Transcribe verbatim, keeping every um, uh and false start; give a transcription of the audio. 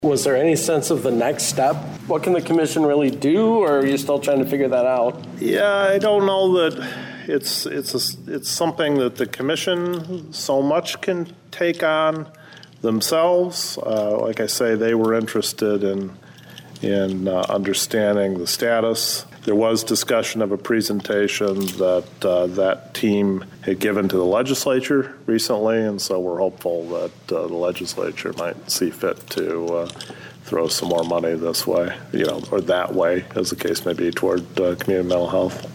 Was there any sense of the next step? What can the commission really do, or are you still trying to figure that out? Yeah, I don't know that it's it's a, it's something that the commission so much can take on themselves. Uh, like I say, they were interested in in uh, understanding the status. There was discussion of a presentation that uh, that team had given to the legislature recently, and so we're hopeful that uh, the legislature might see fit to uh, throw some more money this way, you know, or that way, as the case may be, toward uh, community mental health.